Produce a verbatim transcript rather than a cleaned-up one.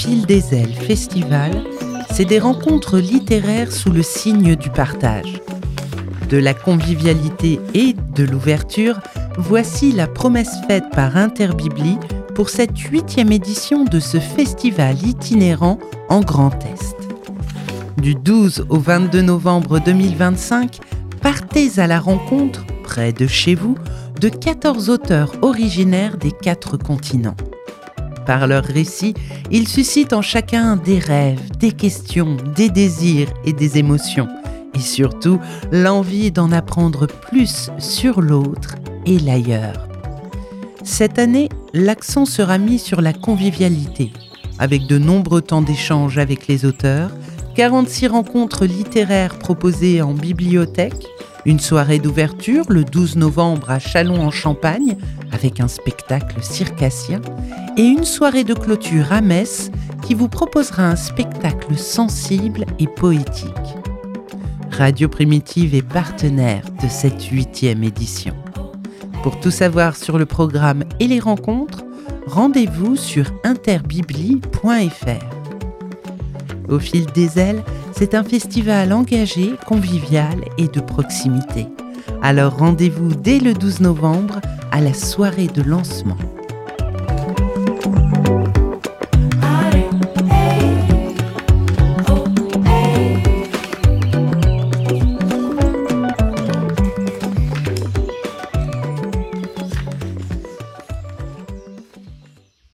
fil des ailes festival, c'est des rencontres littéraires sous le signe du partage. De la convivialité et de l'ouverture, voici la promesse faite par Interbibli pour cette huitième édition de ce festival itinérant en Grand Est. Du douze au vingt-deux novembre deux mille vingt-cinq, partez à la rencontre, près de chez vous, de quatorze auteurs originaires des quatre continents. Par leurs récits, ils suscitent en chacun des rêves, des questions, des désirs et des émotions, et surtout l'envie d'en apprendre plus sur l'autre et l'ailleurs. Cette année, l'accent sera mis sur la convivialité, avec de nombreux temps d'échange avec les auteurs, quarante-six rencontres littéraires proposées en bibliothèque, une soirée d'ouverture le douze novembre à Châlons-en-Champagne avec un spectacle circassien et une soirée de clôture à Metz qui vous proposera un spectacle sensible et poétique. Radio Primitive est partenaire de cette huitième édition. Pour tout savoir sur le programme et les rencontres, rendez-vous sur interbibli point f r. Au fil des ailes, c'est un festival engagé, convivial et de proximité. Alors rendez-vous dès le douze novembre à la soirée de lancement.